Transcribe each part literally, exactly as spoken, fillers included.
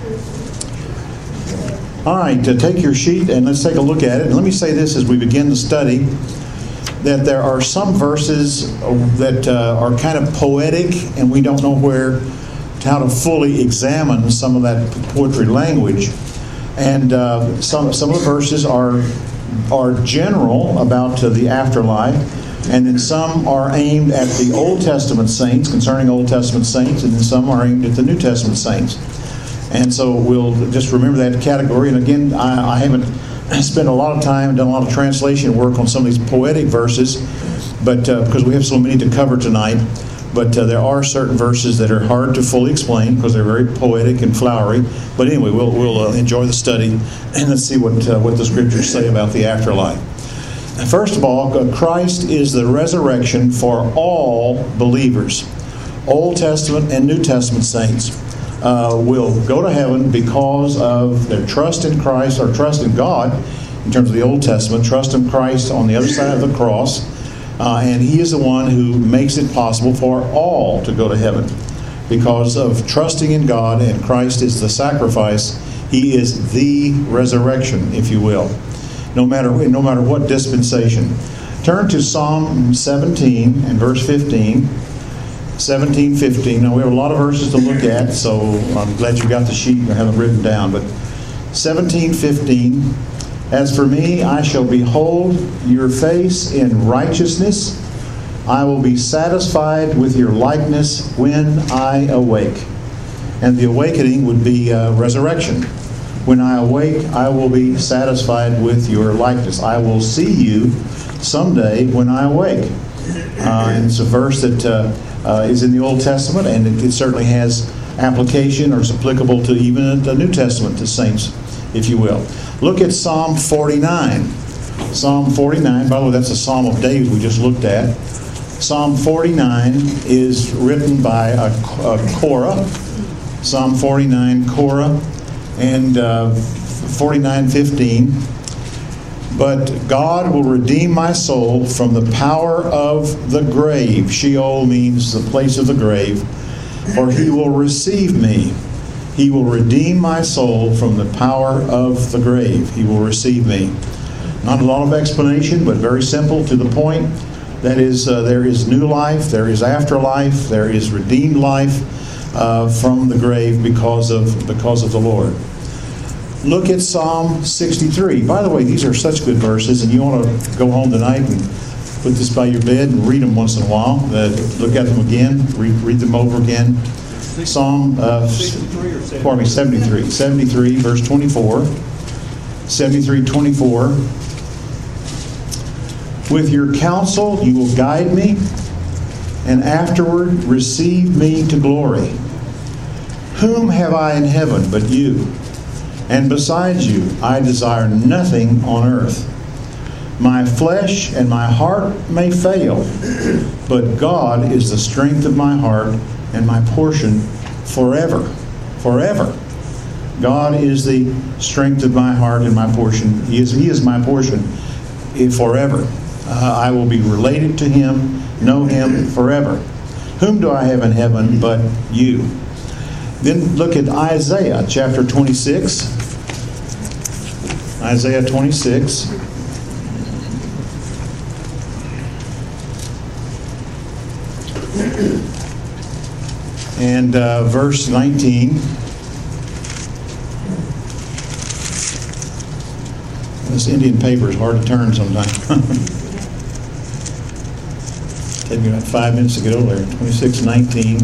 All right, uh, take your sheet and let's take a look at it. And let me say this as we begin the study, that there are some verses that uh, are kind of poetic, and we don't know where, how to fully examine some of that poetry language. And uh, some some of the verses are are general about uh, the afterlife, and then some are aimed at the Old Testament saints, concerning Old Testament saints, and then some are aimed at the New Testament saints. And so we'll just remember that category. And again, I, I haven't spent a lot of time and done a lot of translation work on some of these poetic verses, but uh, because we have so many to cover tonight. But uh, there are certain verses that are hard to fully explain because they're very poetic and flowery. But anyway, we'll we'll uh, enjoy the study, and let's see what uh, what the scriptures say about the afterlife. First of all, Christ is the resurrection for all believers, Old Testament and New Testament saints. Uh, will go to heaven because of their trust in Christ, or trust in God in terms of the Old Testament, trust in Christ on the other side of the cross, uh, and He is the one who makes it possible for all to go to heaven because of trusting in God, and Christ is the sacrifice. He is the resurrection, if you will, no matter no matter what dispensation. Turn to Psalm seventeen and verse fifteen. seventeen fifteen. Now we have a lot of verses to look at, so I'm glad you got the sheet and have them written down. But seventeen fifteen, as for me, I shall behold your face in righteousness. I will be satisfied with your likeness when I awake. And the awakening would be uh, resurrection. When I awake, I will be satisfied with your likeness. I will see you someday when I awake. Uh, and it's a verse that uh, uh, is in the Old Testament, and it, it certainly has application, or is applicable to even the New Testament, to saints, if you will. Look at Psalm forty-nine. Psalm forty-nine, by the way, that's a Psalm of David we just looked at. Psalm forty-nine is written by a, a Korah. Psalm forty-nine, Korah, and uh, forty-nine fifteen. But God will redeem my soul from the power of the grave. Sheol means the place of the grave. For He will receive me. He will redeem my soul from the power of the grave. He will receive me. Not a lot of explanation, but very simple, to the point. That is, uh, there is new life, there is afterlife, there is redeemed life uh, from the grave because of because of the Lord. Look at Psalm sixty-three. By the way, these are such good verses, and you want to go home tonight and put this by your bed and read them once in a while. Uh, look at them again, read, read them over again. Psalm, uh, pardon me, seventy-three. seventy-three, verse twenty-four. seventy-three, twenty-four. With your counsel you will guide me, and afterward receive me to glory. Whom have I in heaven but you? And besides you, I desire nothing on earth. My flesh and my heart may fail, but God is the strength of my heart and my portion forever. Forever. God is the strength of my heart and my portion. He is, he is my portion forever. Uh, I will be related to Him, know Him forever. Whom do I have in heaven but you? Then look at Isaiah chapter twenty-six. Isaiah twenty-six. And uh, verse nineteen. This Indian paper is hard to turn sometimes. Take me about five minutes to get over there. twenty-six nineteen.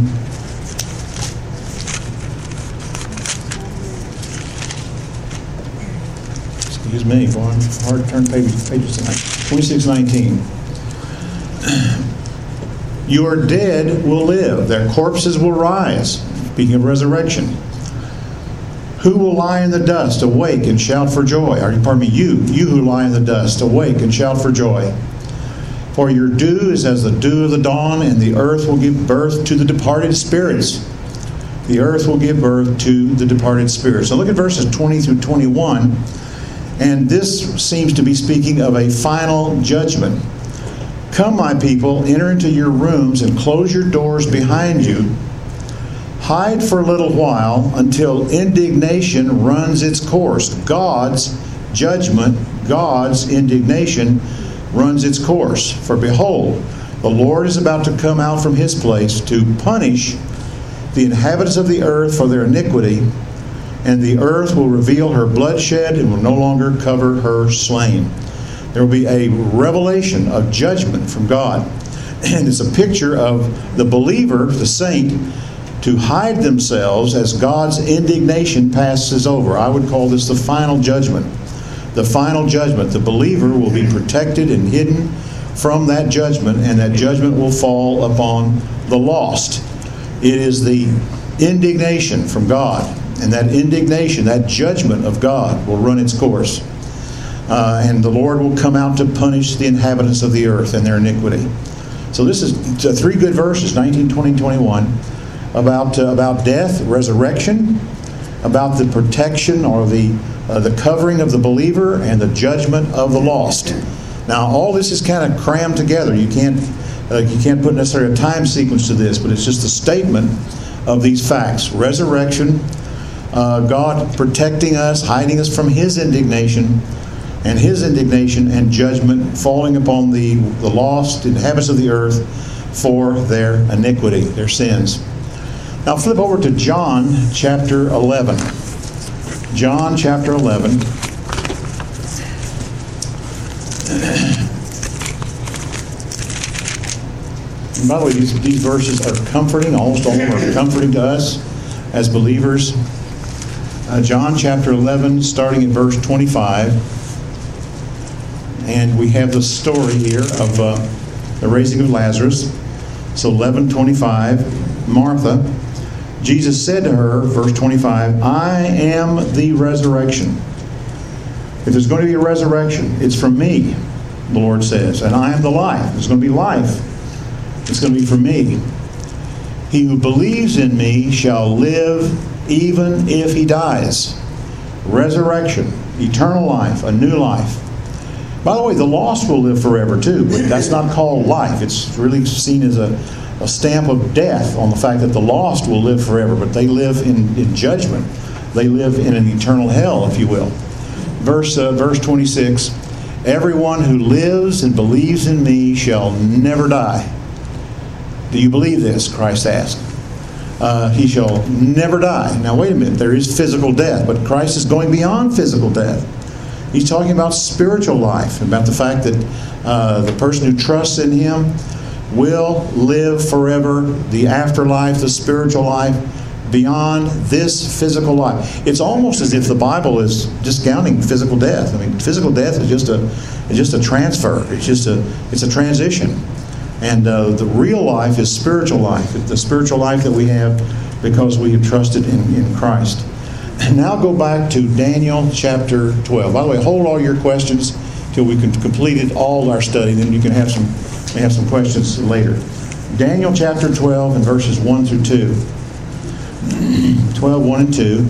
Excuse me, boy, I'm hard to turn pages, pages tonight. twenty-six nineteen. Your dead will live, their corpses will rise. Speaking of resurrection. Who will lie in the dust, awake and shout for joy? Or, pardon me, you, you who lie in the dust, awake and shout for joy. For your dew is as the dew of the dawn, and the earth will give birth to the departed spirits. The earth will give birth to the departed spirits. So look at verses twenty through twenty-one. And this seems to be speaking of a final judgment. Come, my people, enter into your rooms and close your doors behind you. Hide for a little while until indignation runs its course. God's judgment, God's indignation runs its course. For behold, the Lord is about to come out from his place to punish the inhabitants of the earth for their iniquity, and the earth will reveal her bloodshed and will no longer cover her slain. There will be a revelation of judgment from God. And it's a picture of the believer, the saint, to hide themselves as God's indignation passes over. I would call this the final judgment. The final judgment. The believer will be protected and hidden from that judgment, and that judgment will fall upon the lost. It is the indignation from God, and that indignation, that judgment of God will run its course. Uh, and the Lord will come out to punish the inhabitants of the earth and their iniquity. So this is three good verses, nineteen, twenty, twenty-one, about uh, about death, resurrection, about the protection or the uh, the covering of the believer, and the judgment of the lost. Now, all this is kind of crammed together. You can't uh, you can't put necessarily a time sequence to this, but it's just a statement of these facts: resurrection, uh, God protecting us, hiding us from His indignation, and His indignation and judgment falling upon the, the lost inhabitants of the earth for their iniquity, their sins. Now flip over to John chapter eleven. John chapter eleven. And by the way, these, these verses are comforting. Almost all of them are comforting to us as believers. Uh, John chapter eleven, starting at verse twenty-five. And we have the story here of uh, the raising of Lazarus. So eleven twenty-five, Martha, Jesus said to her, verse twenty-five, I am the resurrection. If there's going to be a resurrection, it's from me, the Lord says. And I am the life. There's going to be life. It's going to be from me. He who believes in me shall live even if he dies. Resurrection, eternal life, a new life. By the way, the lost will live forever too, but that's not called life. It's really seen as a, a stamp of death on the fact that the lost will live forever, but they live in, in judgment. They live in an eternal hell, if you will. Verse, uh, verse twenty-six, everyone who lives and believes in me shall never die. Do you believe this? Christ asked. Uh, he shall never die. Now wait a minute, there is physical death, but Christ is going beyond physical death. He's talking about spiritual life, about the fact that uh, the person who trusts in Him will live forever, the afterlife, the spiritual life, beyond this physical life. It's almost as if the Bible is discounting physical death. I mean, physical death is just a, it's just a transfer. It's just a, it's a transition. And uh, the real life is spiritual life, the spiritual life that we have because we have trusted in, in Christ. And now go back to Daniel chapter twelve. By the way, hold all your questions till we can completed all our study. Then you can have some have some questions later. Daniel chapter twelve and verses one through two. twelve, one and two.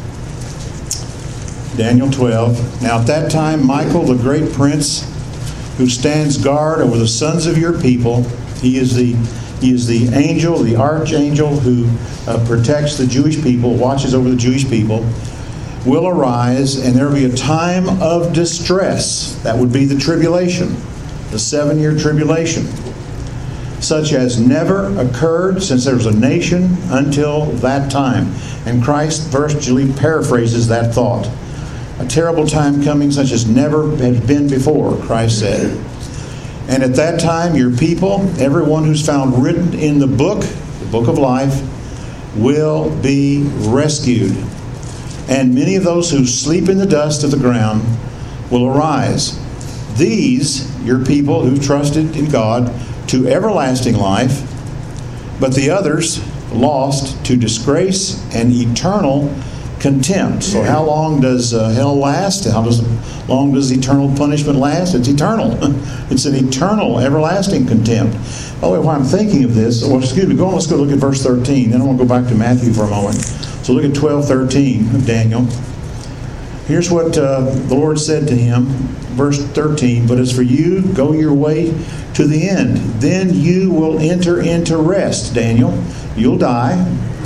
Daniel twelve. Now at that time, Michael, the great prince, who stands guard over the sons of your people, he is the He is the angel, the archangel who uh, protects the Jewish people, watches over the Jewish people, will arise, and there will be a time of distress. That would be the tribulation, the seven-year tribulation, such as never occurred since there was a nation until that time. And Christ virtually paraphrases that thought. A terrible time coming such as never had been before, Christ said. And at that time, your people, everyone who's found written in the book, the book of life, will be rescued. And many of those who sleep in the dust of the ground will arise. These, your people who trusted in God, to everlasting life, but the others lost to disgrace and eternal contempt. So how long does uh, hell last? How does, long does eternal punishment last? It's eternal. It's an eternal, everlasting contempt. Oh, wait, while I'm thinking of this, well, excuse me, go on, let's go look at verse thirteen. Then I want to go back to Matthew for a moment. So look at twelve thirteen of Daniel. Here's what uh, the Lord said to him, verse thirteen, but as for you, go your way to the end. Then you will enter into rest, Daniel. You'll die,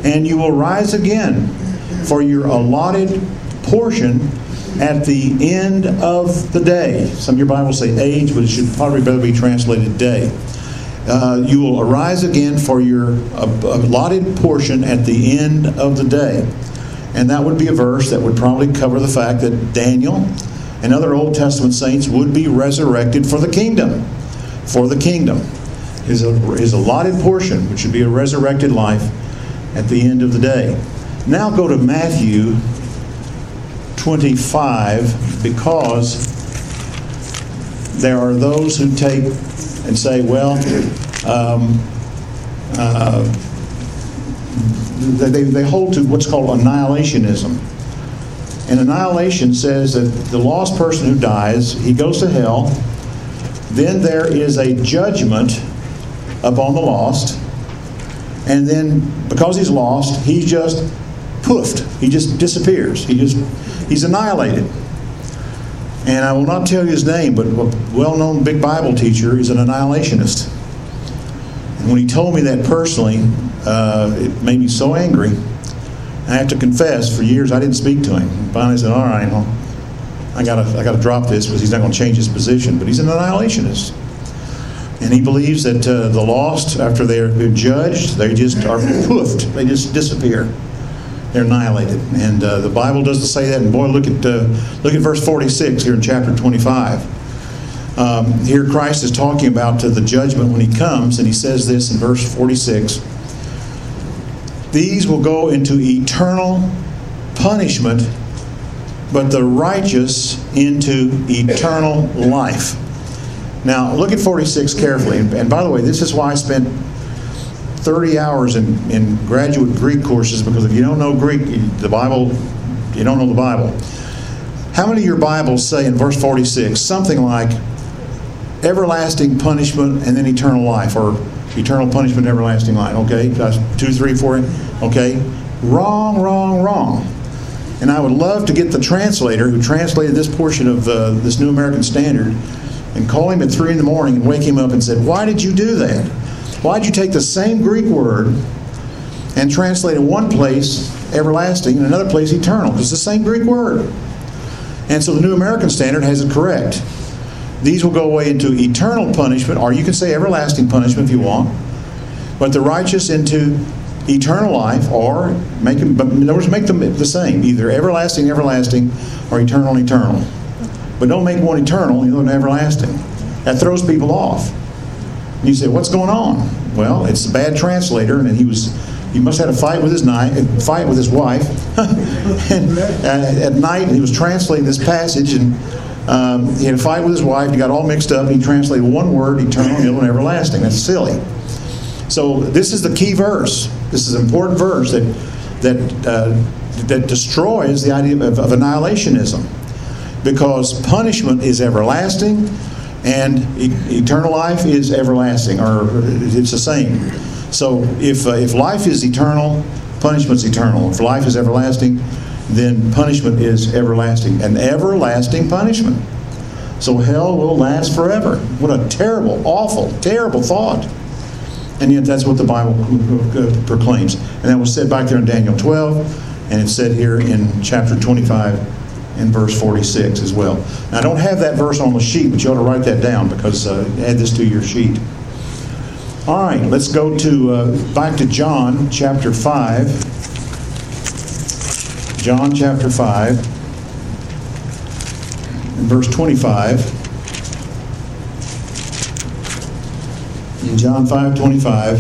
and you will rise again for your allotted portion at the end of the day. Some of your Bibles say age, but it should probably better be translated day. Uh, you will arise again for your allotted portion at the end of the day. And that would be a verse that would probably cover the fact that Daniel and other Old Testament saints would be resurrected for the kingdom. For the kingdom. His, his allotted portion, which would be a resurrected life at the end of the day. Now go to Matthew twenty-five, because there are those who take and say, well, um, uh, they, they hold to what's called annihilationism. And annihilation says that the lost person who dies, he goes to hell, then there is a judgment upon the lost, and then because he's lost, he's just poofed. He just disappears. He just he's annihilated. And I will not tell you his name, but a well-known big Bible teacher is an annihilationist. And when he told me that personally, uh, it made me so angry. I have to confess, for years I didn't speak to him. Finally I said, all right, well, I gotta I gotta drop this because he's not going to change his position. But he's an annihilationist. And he believes that uh, the lost, after they're been judged, they just are poofed. They just disappear. They're annihilated. And uh, the Bible doesn't say that. And boy, look at uh, look at verse forty-six here in chapter twenty-five. Um, here Christ is talking about uh, the judgment when he comes, and he says this in verse forty-six. These will go into eternal punishment, but the righteous into eternal life. Now, look at forty-six carefully. And by the way, this is why I spent thirty hours in, in graduate Greek courses, because if you don't know Greek, the Bible, you don't know the Bible. How many of your Bibles say in verse forty-six something like everlasting punishment and then eternal life, or eternal punishment, everlasting life? Okay, that's two, three, four. Okay, wrong, wrong, wrong. And I would love to get the translator who translated this portion of uh, this New American Standard and call him at three in the morning and wake him up and said, why did you do that? Why did you take the same Greek word and translate in one place everlasting and another place eternal? It's the same Greek word. And so the New American Standard has it correct. These will go away into eternal punishment, or you can say everlasting punishment if you want, but the righteous into eternal life, or make them, but in other words, make them the same, either everlasting, everlasting, or eternal, eternal. But don't make one eternal and one everlasting. That throws people off. And you say, what's going on? Well, it's a bad translator, and he was he must have had a fight with his knife, fight with his wife, and uh, at night he was translating this passage, and um, he had a fight with his wife. He got all mixed up. And he translated one word, eternal, and one everlasting. That's silly. So this is the key verse. This is an important verse that that uh, that destroys the idea of, of annihilationism. Because punishment is everlasting, and e- eternal life is everlasting, or it's the same. So if uh, if life is eternal, punishment's eternal. If life is everlasting, then punishment is everlasting. An everlasting punishment. So hell will last forever. What a terrible, awful, terrible thought. And yet that's what the Bible proclaims. And that was said back there in Daniel twelve, and it's said here in chapter twenty-five. In verse forty-six as well. Now, I don't have that verse on the sheet, but you ought to write that down, because uh, add this to your sheet. All right, let's go to uh, back to John chapter five. John chapter five, and verse twenty-five. In John five twenty-five.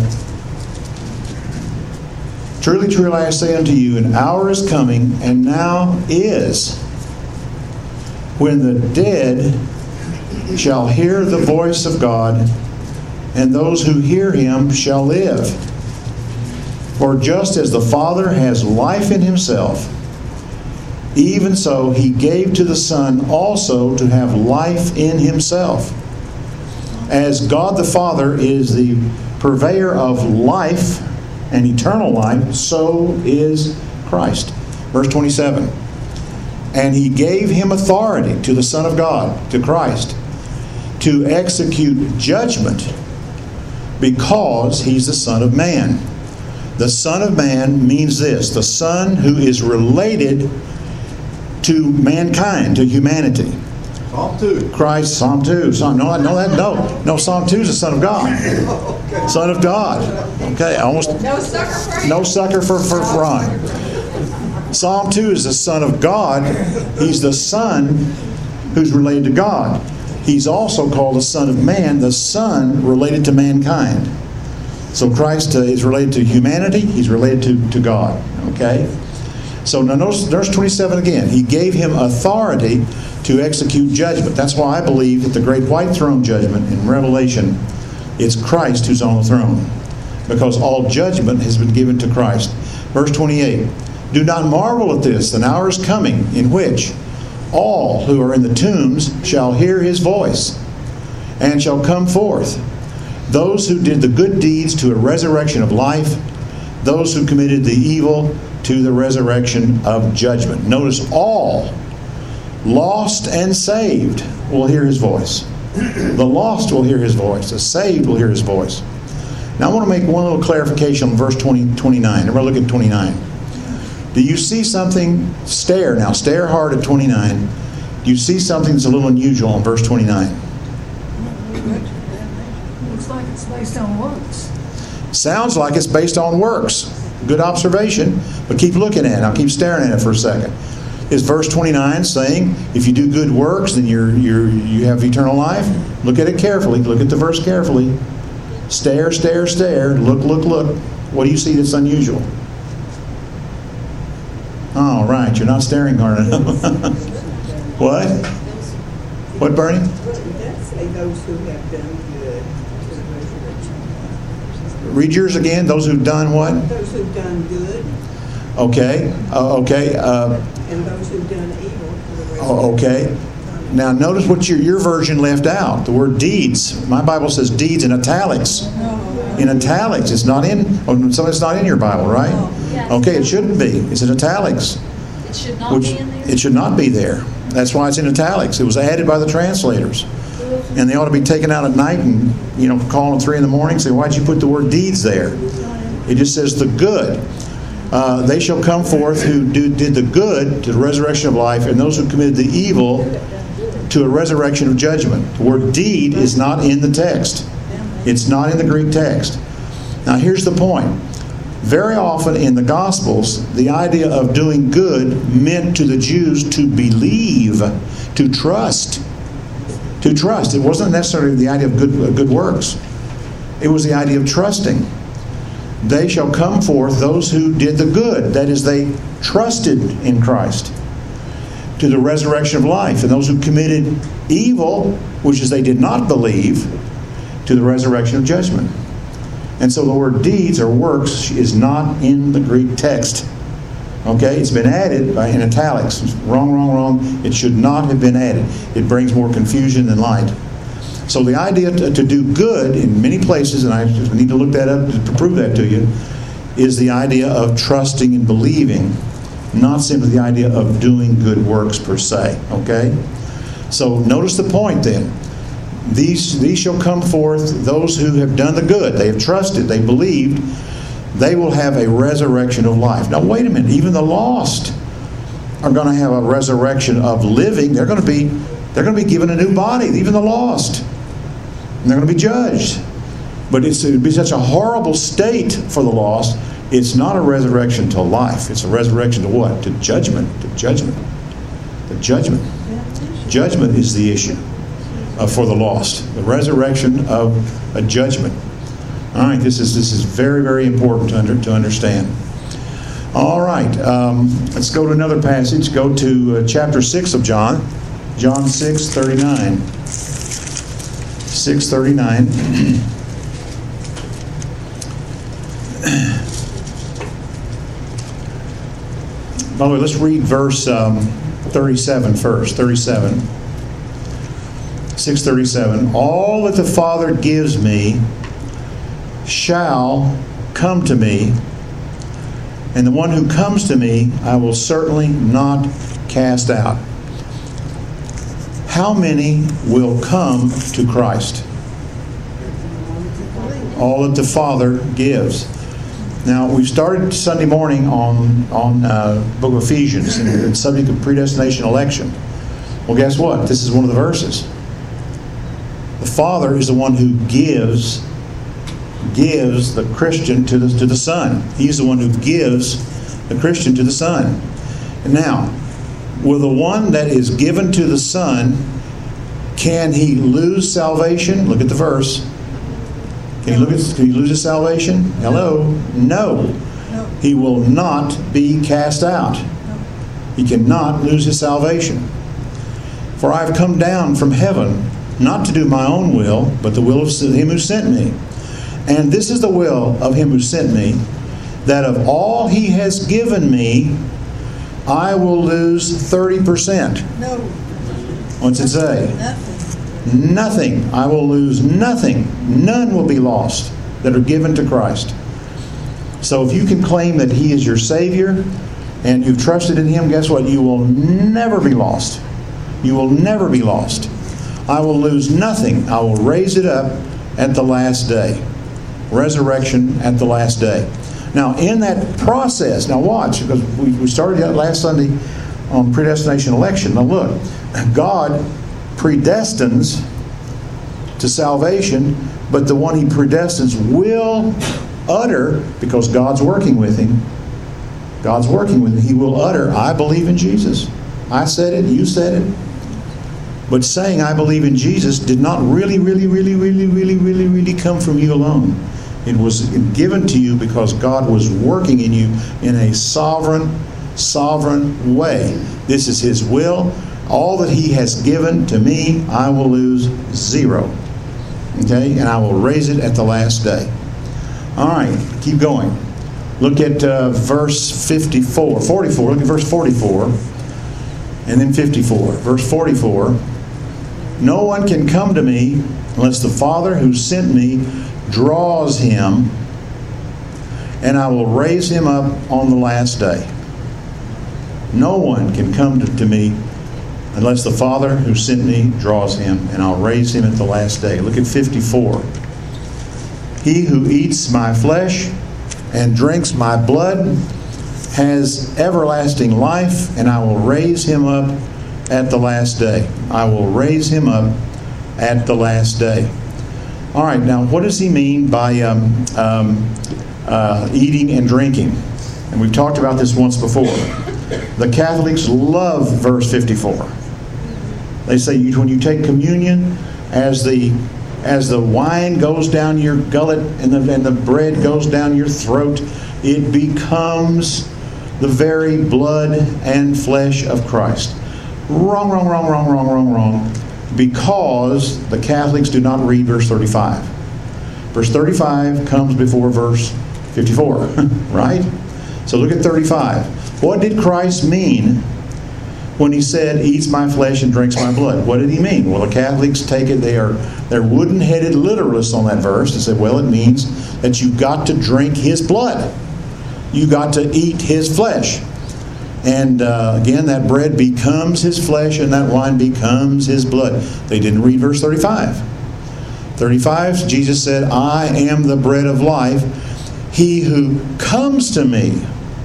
Truly, truly, I say unto you, an hour is coming, and now is, when the dead shall hear the voice of God, and those who hear him shall live. For just as the Father has life in himself, even so he gave to the Son also to have life in himself. As God the Father is the purveyor of life and eternal life, so is Christ. Verse twenty-seven. And he gave him authority, to the Son of God, to Christ, to execute judgment, because he's the Son of Man. The Son of Man means this: the Son who is related to mankind, to humanity. Psalm two. Christ, Psalm two. Psalm, no, no, that, no, no. Psalm two is the Son of God. Okay. Son of God. Okay, almost No sucker for him. no sucker for for Ron. Psalm two is the Son of God. He's the Son who's related to God. He's also called the Son of Man, the Son related to mankind. So Christ uh, is related to humanity. He's related to, to God. Okay? So now notice verse twenty-seven again. He gave him authority to execute judgment. That's why I believe that the great white throne judgment in Revelation, it's Christ who's on the throne. Because all judgment has been given to Christ. Verse twenty-eight. Do not marvel at this. An hour is coming in which all who are in the tombs shall hear his voice and shall come forth. Those who did the good deeds to a resurrection of life, those who committed the evil to the resurrection of judgment. Notice all, lost and saved, will hear his voice. The lost will hear his voice. The saved will hear his voice. Now I want to make one little clarification on verse twenty, twenty-nine. Everybody look at twenty-nine. Do you see something? Stare now. Stare hard at twenty-nine. Do you see something that's a little unusual in verse twenty-nine? Looks like it's based on works. Sounds like it's based on works. Good observation, but keep looking at it. I'll keep staring at it for a second. Is verse twenty-nine saying if you do good works, then you're you're you have eternal life? Look at it carefully. Look at the verse carefully. Stare, stare, stare. Look, look, look. What do you see that's unusual? Oh, right. You're not staring hard enough. What? What, Bernie? That's say those who have done good to the resurrection. Read yours again. Those who've done what? Those who've done good Okay. Uh, okay. Uh, and those who've done evil to the resurrection. oh, okay. Now, notice what your, your version left out. The word deeds. My Bible says deeds in italics. In italics. It's not in, oh, so it's not in your Bible, right? Okay, it shouldn't be. It's in italics. It should not Which be in there. it should not be there. That's why it's in italics. It was added by the translators. And they ought to be taken out at night and, you know, call them three in the morning and say, why'd you put the word deeds there? It just says the good. Uh, they shall come forth who do, did the good to the resurrection of life, and those who committed the evil to a resurrection of judgment. The word deed is not in the text. It's not in the Greek text. Now here's the point. Very often in the Gospels, the idea of doing good meant to the Jews to believe, to trust. To trust. It wasn't necessarily the idea of good, good works. It was the idea of trusting. They shall come forth, those who did the good. That is, they trusted in Christ, to the resurrection of life. And those who committed evil, which is they did not believe, to the resurrection of judgment. And so the word deeds or works is not in the Greek text. Okay? It's been added by, in italics. Wrong, wrong, wrong. It should not have been added. It brings more confusion than light. So the idea to, to do good in many places, and I need to look that up to, to prove that to you, is the idea of trusting and believing, not simply the idea of doing good works per se. Okay? So notice the point then. These, these shall come forth, those who have done the good. They have trusted, they believed. They will have a resurrection of life. Now wait a minute. Even the lost are going to have a resurrection of living. They're going to be, they're going to be given a new body. Even the lost. And they're going to be judged. But it's, it would be such a horrible state for the lost. It's not a resurrection to life. It's a resurrection to what? To judgment. To judgment. To judgment. Judgment is the issue. Uh, for the lost, the resurrection of a judgment. All right, this is this is very very important to under, to understand. All right, um, let's go to another passage. Go to uh, chapter six of John, John six thirty nine. Six thirty nine. By the way, let's read verse um, thirty-seven first. Thirty-seven. six thirty-seven, all that the Father gives me shall come to me, and the one who comes to me I will certainly not cast out. How many will come to Christ? All that the Father gives. Now, we started Sunday morning on on uh, book of Ephesians, and the subject of predestination election. Well, guess what? This is one of the verses. The Father is the one who gives gives the Christian to the to the Son. He's the one who gives the Christian to the Son. And now, will the one that is given to the Son, can he lose salvation? Look at the verse. Can he, look at, can he lose his salvation? Hello? No. He will not be cast out. He cannot lose his salvation. For I have come down from heaven, not to do my own will, but the will of him who sent me. And this is the will of him who sent me, that of all he has given me, I will lose thirty percent. No. What's it say? Nothing. Nothing. I will lose nothing. None will be lost that are given to Christ. So if you can claim that He is your Savior and you've trusted in Him, guess what? You will never be lost. You will never be lost. I will lose nothing. I will raise it up at the last day. Resurrection at the last day. Now, in that process, now watch, because we, we started that last Sunday on predestination election. Now look, God predestines to salvation, but the one He predestines will utter, because God's working with him. God's working with him. He will utter, I believe in Jesus. I said it, you said it. But saying I believe in Jesus did not really, really, really, really, really, really, really come from you alone. It was given to you because God was working in you in a sovereign, sovereign way. This is His will. All that He has given to me, I will lose zero. Okay? And I will raise it at the last day. All right, keep going. Look at uh, verse fifty-four, forty-four. Look at verse forty-four. And then fifty-four. Verse forty-four. No one can come to me unless the Father who sent me draws him, and I will raise him up on the last day. No one can come to, to me unless the Father who sent me draws him, and I'll raise him at the last day. Look at fifty-four. He who eats my flesh and drinks my blood has everlasting life, and I will raise him up at the last day. I will raise him up at the last day. All right, now what does he mean by um, um, uh, eating and drinking? And we've talked about this once before. The Catholics love verse fifty-four. They say you, when you take communion, as the as the wine goes down your gullet and the, and the bread goes down your throat, it becomes the very blood and flesh of Christ. Wrong, wrong, wrong, wrong, wrong, wrong, wrong. Because the Catholics do not read verse thirty-five. Verse thirty-five comes before verse fifty-four, right? So look at thirty-five. What did Christ mean when He said, eats my flesh and drinks my blood? What did He mean? Well, the Catholics take it, they are, they're wooden-headed literalists on that verse and say, well, it means that you got to drink His blood. You got to eat His flesh. And uh, again, that bread becomes His flesh and that wine becomes His blood. They didn't read verse thirty-five. thirty-five, Jesus said, I am the bread of life. He who comes to me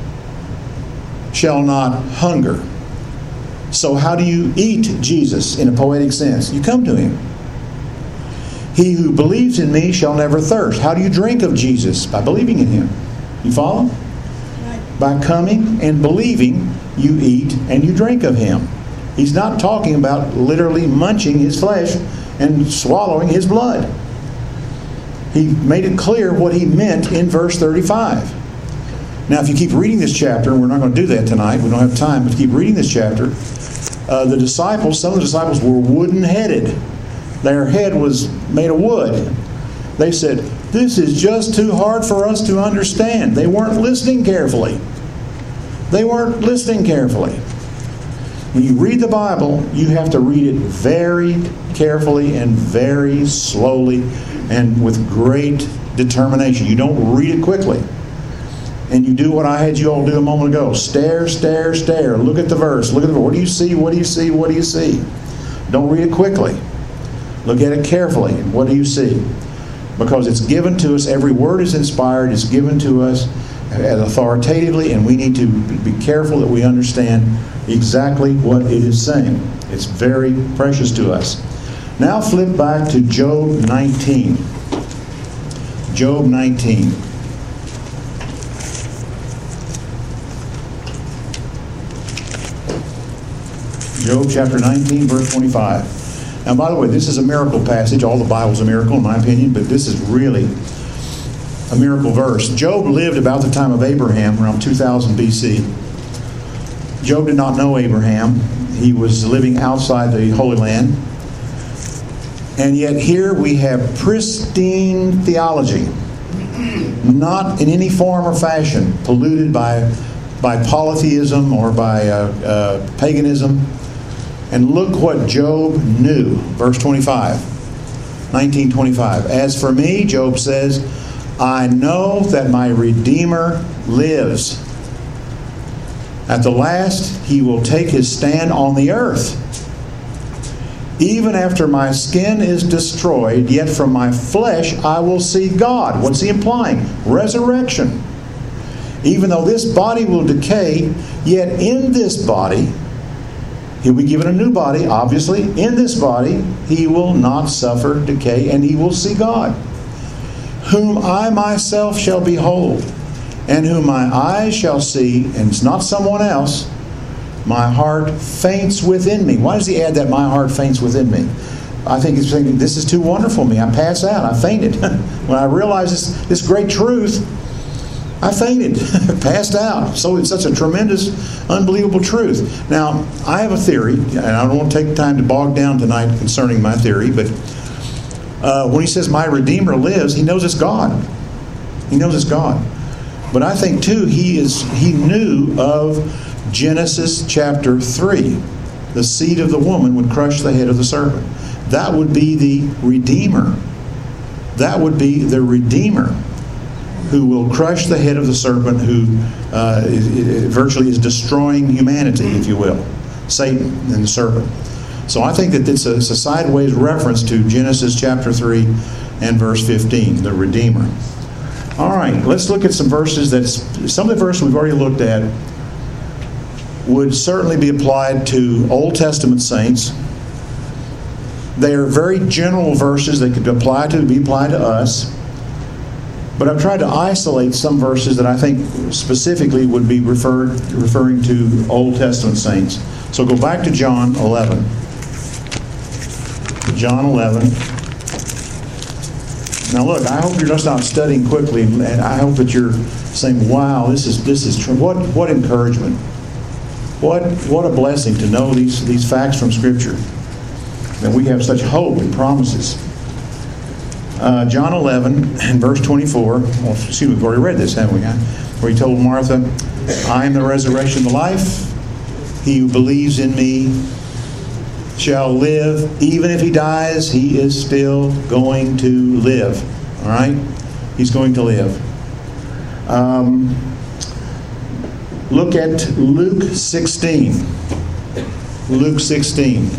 shall not hunger. So how do you eat Jesus in a poetic sense? You come to Him. He who believes in me shall never thirst. How do you drink of Jesus? By believing in Him. You follow? By coming and believing, you eat and you drink of Him. He's not talking about literally munching His flesh and swallowing His blood. He made it clear what He meant in verse thirty-five. Now, if you keep reading this chapter, and we're not going to do that tonight, we don't have time, but keep reading this chapter, uh, the disciples, some of the disciples were wooden-headed. Their head was made of wood. They said, this is just too hard for us to understand. They weren't listening carefully. They weren't listening carefully. When you read the Bible, you have to read it very carefully and very slowly and with great determination. You don't read it quickly. And you do what I had you all do a moment ago. Stare, stare, stare. Look at the verse. Look at the verse. What do you see? What do you see? What do you see? Don't read it quickly. Look at it carefully. What do you see? Because it's given to us. Every word is inspired. It's given to us as authoritatively, and we need to be careful that we understand exactly what it is saying. It's very precious to us. Now flip back to Job nineteen. Job nineteen. Job chapter nineteen, verse twenty-five. Now, by the way, this is a miracle passage. All the Bible's a miracle, in my opinion, but this is really a miracle verse. Job lived about the time of Abraham, around two thousand B C. Job did not know Abraham. He was living outside the Holy Land. And yet here we have pristine theology, not in any form or fashion polluted by, by polytheism or by uh, uh, paganism. And look what Job knew. Verse twenty-five, nineteen twenty-five. As for me, Job says, I know that my Redeemer lives. At the last, he will take his stand on the earth. Even after my skin is destroyed, yet from my flesh I will see God. What's he implying? Resurrection. Even though this body will decay, yet in this body, he'll be given a new body, obviously. In this body, he will not suffer decay, and he will see God. Whom I myself shall behold, and whom my eyes shall see, and it's not someone else, my heart faints within me. Why does he add that my heart faints within me? I think he's thinking, this is too wonderful for me. I pass out. I fainted. When I realized this, this great truth, I fainted, passed out. So it's such a tremendous, unbelievable truth. Now, I have a theory, and I don't want to take time to bog down tonight concerning my theory, but uh, when he says, my Redeemer lives, he knows it's God. He knows it's God. But I think, too, he is he knew of Genesis chapter three. The seed of the woman would crush the head of the serpent. That would be the Redeemer. That would be the Redeemer who will crush the head of the serpent, who uh, virtually is destroying humanity, if you will. Satan and the serpent. So I think that it's a, it's a sideways reference to Genesis chapter three and verse fifteen, the Redeemer. All right, let's look at some verses that, some of the verses we've already looked at would certainly be applied to Old Testament saints. They are very general verses that could apply to be applied to us. But I've tried to isolate some verses that I think specifically would be referred referring to Old Testament saints. So go back to John eleven. John eleven. Now look, I hope you're just not studying quickly, and I hope that you're saying, "Wow, this is this is tr- what what encouragement, what what a blessing to know these these facts from Scripture, that we have such hope and promises." Uh, John eleven and verse twenty-four. Well, see, we've already read this, haven't we? Huh? Where he told Martha, "I am the resurrection and the life. He who believes in me shall live. Even if he dies, he is still going to live." All right? He's going to live. Um, look at Luke sixteen. Luke sixteen.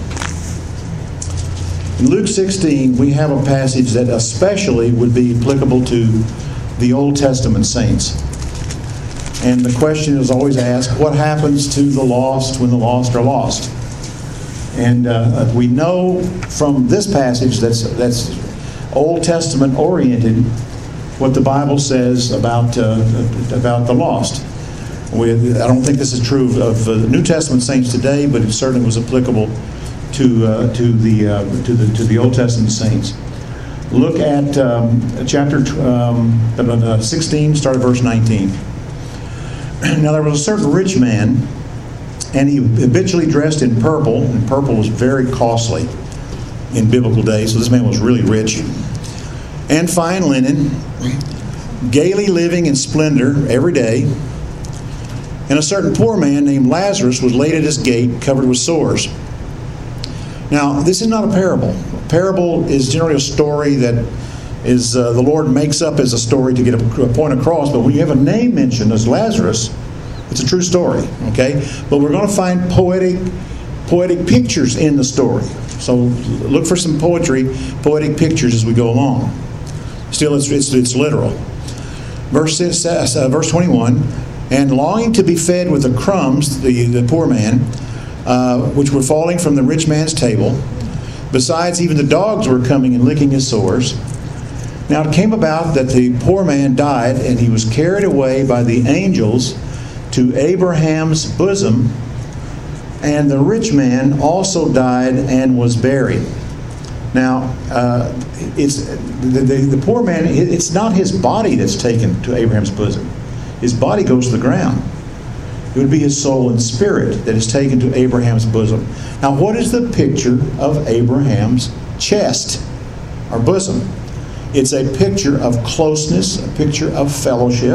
In Luke sixteen, we have a passage that especially would be applicable to the Old Testament saints. And the question is always asked, what happens to the lost when the lost are lost? And uh, we know from this passage that's that's Old Testament oriented what the Bible says about uh, about the lost. We, I don't think this is true of uh, the New Testament saints today, but it certainly was applicable to uh, to the uh, to the to the Old Testament saints. Look at um, chapter um, sixteen, start at verse nineteen. Now there was a certain rich man, and he habitually dressed in purple, and purple was very costly in biblical days, so this man was really rich, and fine linen, gaily living in splendor every day. And a certain poor man named Lazarus was laid at his gate, covered with sores. Now, this is not a parable. A parable is generally a story that is uh, the Lord makes up as a story to get a, a point across. But when you have a name mentioned as Lazarus, it's a true story. Okay, but we're going to find poetic, poetic pictures in the story. So look for some poetry, poetic pictures as we go along. Still, it's it's, it's literal. Verse, uh, verse twenty-one, and longing to be fed with the crumbs, the, the poor man, uh, which were falling from the rich man's table. Besides, even the dogs were coming and licking his sores. Now it came about that the poor man died, and he was carried away by the angels to Abraham's bosom, and the rich man also died and was buried. Now, uh, it's the, the, the poor man, it's not his body that's taken to Abraham's bosom. His body goes to the ground. It would be his soul and spirit that is taken to Abraham's bosom. Now, what is the picture of Abraham's chest or bosom? It's a picture of closeness, a picture of fellowship,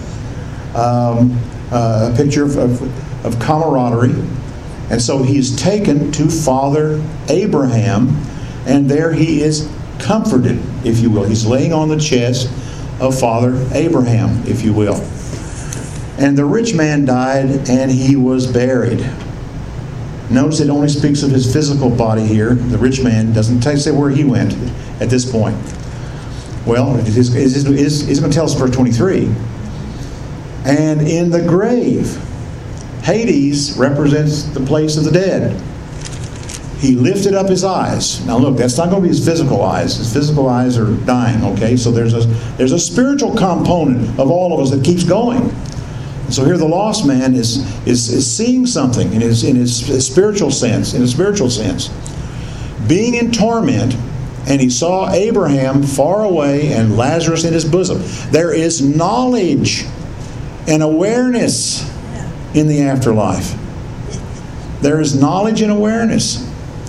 um, uh, a picture of, of, of camaraderie. And so he's taken to Father Abraham, and there he is comforted, if you will. He's laying on the chest of Father Abraham, if you will. And the rich man died, and he was buried. Notice it only speaks of his physical body here. The rich man doesn't say where he went at this point. Well, it is, it is, it is, it's going to tell us verse twenty-three. And in the grave, Hades represents the place of the dead. He lifted up his eyes. Now look, that's not going to be his physical eyes. His physical eyes are dying, okay? So there's a, there's a spiritual component of all of us that keeps going. So here the lost man is, is, is seeing something in his, in his spiritual sense, in a spiritual sense. Being in torment, and he saw Abraham far away and Lazarus in his bosom. There is knowledge and awareness in the afterlife. There is knowledge and awareness.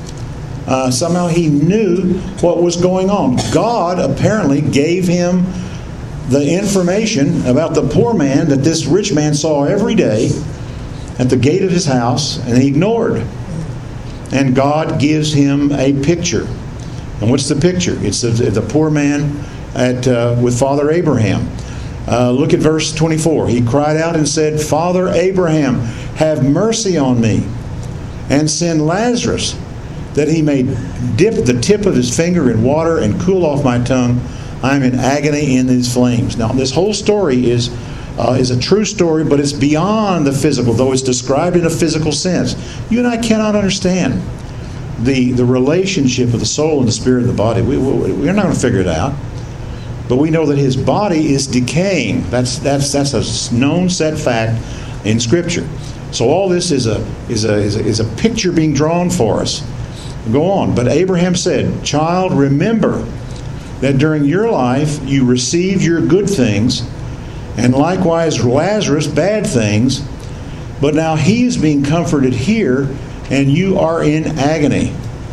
Uh, somehow he knew what was going on. God apparently gave him the information about the poor man that this rich man saw every day at the gate of his house, and he ignored. And God gives him a picture. And what's the picture? It's the, the poor man at uh, with Father Abraham. Uh, look at verse twenty-four. He cried out and said, Father Abraham, have mercy on me, and send Lazarus, that he may dip the tip of his finger in water and cool off my tongue. I am in agony in these flames. Now, this whole story is uh, is a true story, but it's beyond the physical, though it's described in a physical sense. You and I cannot understand the the relationship of the soul and the spirit of the body. We, we, we're not going to figure it out. But we know that his body is decaying. That's that's that's a known set fact in Scripture. So all this is a is a is a, is a picture being drawn for us. Go on. But Abraham said, Child, remember that during your life you received your good things, and likewise Lazarus bad things, but now he is being comforted here, and you are in agony.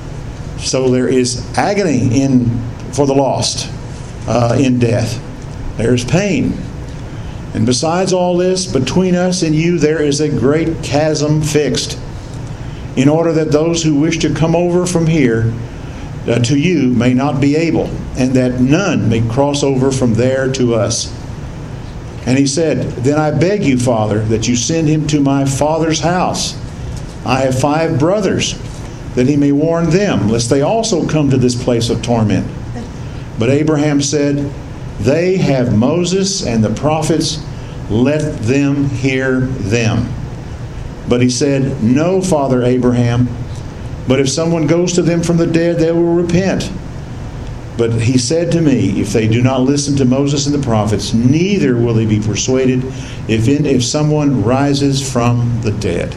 So there is agony in for the lost uh, in death. There's pain. And besides all this, between us and you there is a great chasm fixed, in order that those who wish to come over from here uh, to you may not be able, and that none may cross over from there to us. And he said, Then I beg you, Father, that you send him to my father's house. I have five brothers, that he may warn them, lest they also come to this place of torment. But Abraham said, They have Moses and the prophets, let them hear them. But he said, No, Father Abraham, but if someone goes to them from the dead, they will repent. But he said to me, If they do not listen to Moses and the prophets, neither will they be persuaded if in, if someone rises from the dead.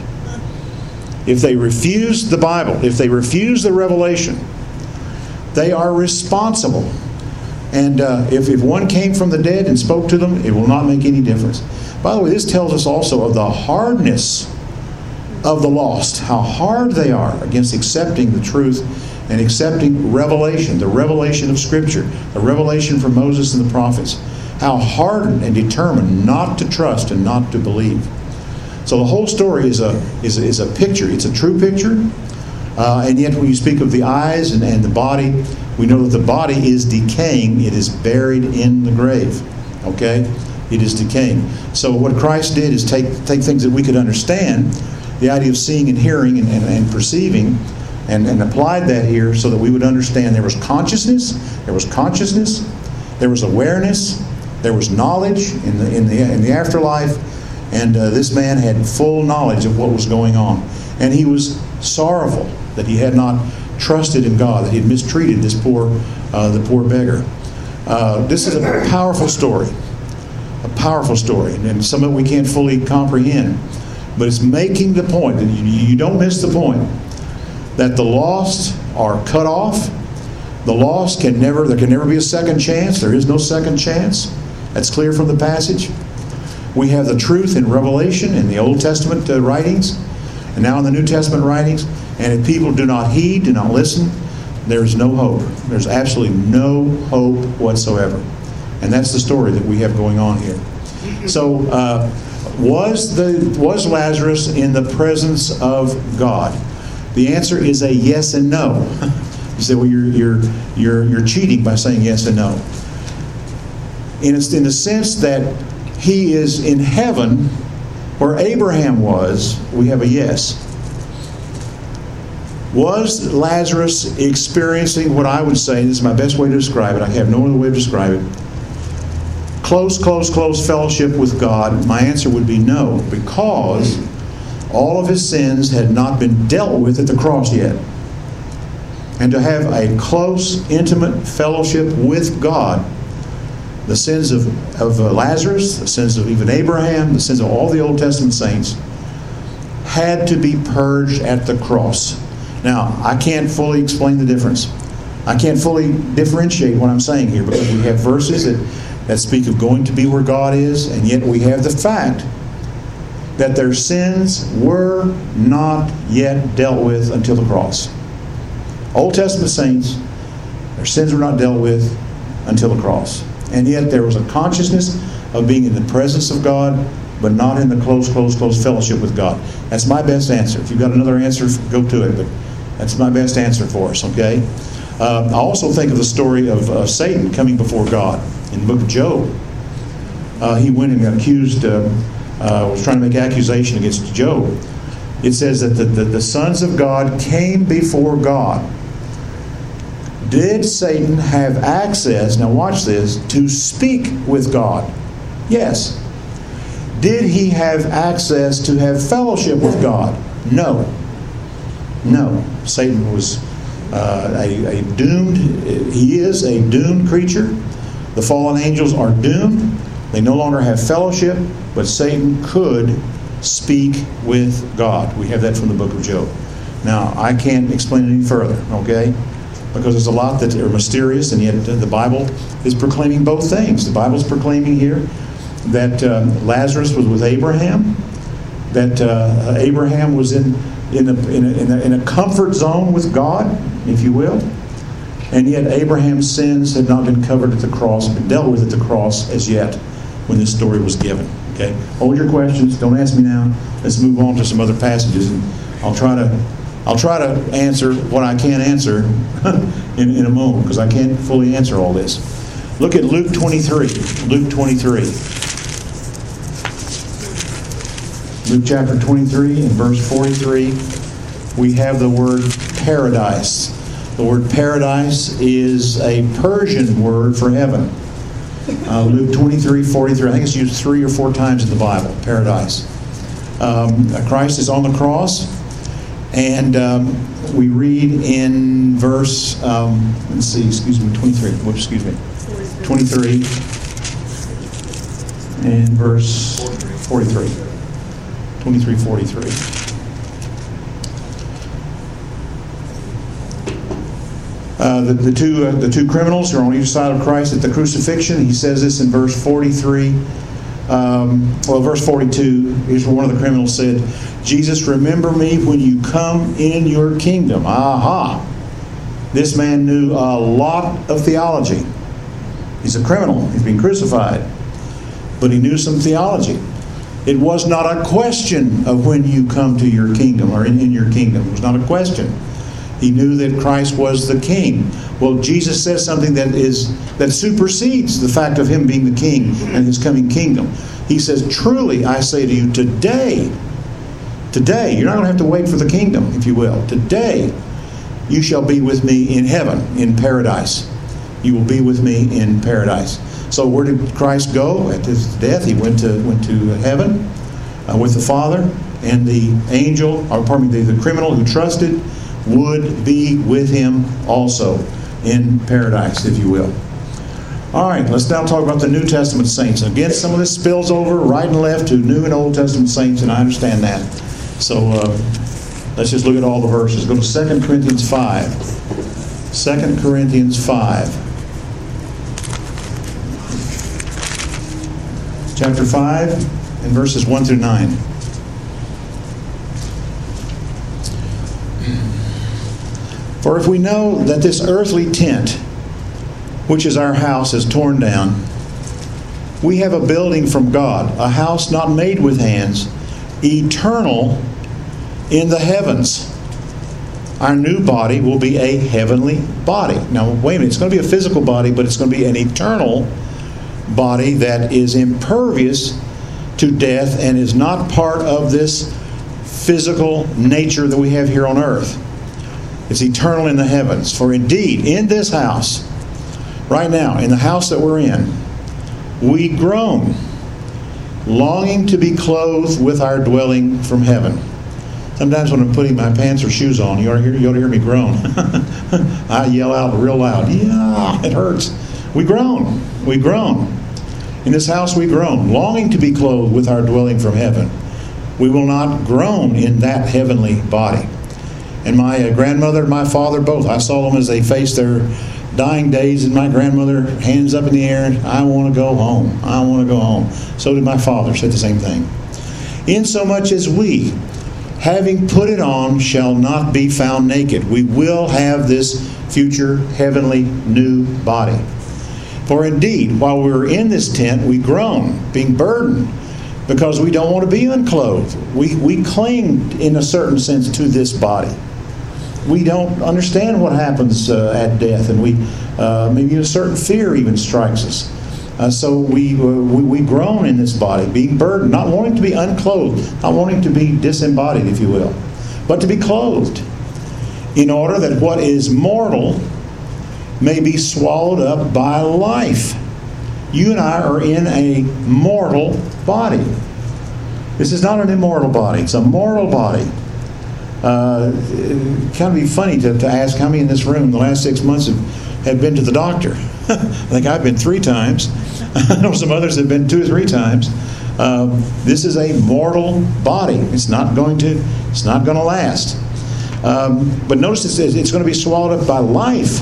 If they refuse the Bible, if they refuse the revelation, they are responsible. And uh, if, if one came from the dead and spoke to them, it will not make any difference. By the way, this tells us also of the hardness of the lost, how hard they are against accepting the truth and accepting revelation, the revelation of Scripture, the revelation from Moses and the prophets. How hardened and determined not to trust and not to believe. So the whole story is a is a, is a picture. It's a true picture. Uh, and yet when you speak of the eyes and, and the body, we know that the body is decaying. It is buried in the grave. Okay? It is decaying. So what Christ did is take, take things that we could understand, the idea of seeing and hearing and, and, and perceiving, and, and applied that here so that we would understand there was consciousness, there was consciousness, there was awareness, There was knowledge in the in the in the afterlife, and uh, this man had full knowledge of what was going on, and he was sorrowful that he had not trusted in God, that he had mistreated this poor uh, the poor beggar. Uh, this is a powerful story, a powerful story, and some of it we can't fully comprehend, but it's making the point that you, you don't miss the point that the lost are cut off. The lost can never, there can never be a second chance. There is no second chance. That's clear from the passage. We have the truth in Revelation, in the Old Testament uh, writings, and now in the New Testament writings. And if people do not heed, do not listen, there is no hope. There's absolutely no hope whatsoever. And that's the story that we have going on here. So, uh, was the was Lazarus in the presence of God? The answer is a yes and no. You say, well, you're you're you're you're cheating by saying yes and no. In a, in the sense that he is in heaven, where Abraham was, we have a yes. Was Lazarus experiencing what I would say, this is my best way to describe it, I have no other way to describe it, close, close, close fellowship with God? My answer would be no, because all of his sins had not been dealt with at the cross yet. And to have a close, intimate fellowship with God, the sins of, of uh, Lazarus, the sins of even Abraham, the sins of all the Old Testament saints, had to be purged at the cross. Now, I can't fully explain the difference. I can't fully differentiate what I'm saying here, because we have verses that, that speak of going to be where God is, and yet we have the fact that their sins were not yet dealt with until the cross. Old Testament saints, their sins were not dealt with until the cross. And yet there was a consciousness of being in the presence of God, but not in the close, close, close fellowship with God. That's my best answer. If you've got another answer, go to it. But that's my best answer for us, okay? Uh, I also think of the story of uh, Satan coming before God in the book of Job. Uh, he went and got accused, uh, uh, was trying to make accusation against Job. It says that the, the, the sons of God came before God. Did Satan have access, now watch this, to speak with God? Yes. Did he have access to have fellowship with God? No. No. Satan was uh, a, a doomed, he is a doomed creature. The fallen angels are doomed. They no longer have fellowship, but Satan could speak with God. We have that from the book of Job. Now, I can't explain it any further, okay? Because there's a lot that are mysterious, and yet the Bible is proclaiming both things. The Bible is proclaiming here that uh, Lazarus was with Abraham, that uh, Abraham was in in a, in, a, in, a, in a comfort zone with God, if you will, and yet Abraham's sins had not been covered at the cross, been dealt with at the cross as yet when this story was given. Okay, hold your questions. Don't ask me now. Let's move on to some other passages, and I'll try to I'll try to answer what I can answer in, in a moment, because I can't fully answer all this. Look at Luke twenty-three. Luke twenty-three. Luke chapter twenty-three and verse forty-three. We have the word paradise. The word paradise is a Persian word for heaven. Uh, Luke twenty-three, forty-three. I think it's used three or four times in the Bible, paradise. Um, Christ is on the cross, and um, we read in verse, um, let's see, excuse me, twenty-three. Whoops, excuse me. twenty-three and verse forty-three. twenty-three, forty-three. Uh, the, the two uh, the two criminals who are on each side of Christ at the crucifixion. He says this in verse forty-three. Um, well, verse forty-two. Here's where one of the criminals said, "Jesus, remember me when you come in your kingdom." Aha! This man knew a lot of theology. He's a criminal. He's been crucified, but he knew some theology. It was not a question of when you come to your kingdom or in, in your kingdom. It was not a question. He knew that Christ was the king. Well, Jesus says something that is that supersedes the fact of him being the king and his coming kingdom. He says, "Truly, I say to you, today, today, you're not going to have to wait for the kingdom, if you will. Today, you shall be with me in heaven, in paradise. you will be with me in paradise. So where did Christ go at his death? He went to went to heaven uh, with the Father, and the angel, or pardon me, the, the criminal who trusted would be with him also in paradise, if you will. All right, let's now talk about the New Testament saints. Again, some of this spills over right and left to New and Old Testament saints, and I understand that. So uh, let's just look at all the verses. Go to Second Corinthians five. Second Corinthians five. Chapter five and verses one through nine. For if we know that this earthly tent, which is our house, is torn down, we have a building from God, a house not made with hands, eternal in the heavens. Our new body will be a heavenly body. Now, wait a minute. It's going to be a physical body, but it's going to be an eternal body that is impervious to death and is not part of this physical nature that we have here on earth. It's eternal in the heavens. For indeed, in this house, right now, in the house that we're in, we groan, longing to be clothed with our dwelling from heaven. Sometimes when I'm putting my pants or shoes on, you ought to hear, you ought to hear me groan. I yell out real loud, yeah, it hurts. We groan. We groan. In this house we groan, longing to be clothed with our dwelling from heaven. We will not groan in that heavenly body. And my uh, grandmother and my father both, I saw them as they faced their dying days, and my grandmother, hands up in the air, I want to go home. I want to go home. So did my father, said the same thing. Insomuch as we, having put it on, shall not be found naked. We will have this future heavenly new body. For indeed, while we were in this tent, we groan, being burdened, because we don't want to be unclothed. We, we cling, in a certain sense, to this body. We don't understand what happens uh, at death, and we uh, maybe a certain fear even strikes us. Uh, so we, uh, we we groan in this body, being burdened, not wanting to be unclothed, not wanting to be disembodied, if you will, but to be clothed, in order that what is mortal may be swallowed up by life. You and I are in a mortal body. This is not an immortal body. It's a mortal body. Uh, it kind of be funny to, to ask how many in this room in the last six months have, have been to the doctor. I think I've been three times. I know some others have been two or three times. Uh, this is a mortal body. It's not going to. It's not going to last. Um, but notice it says it's going to be swallowed up by life.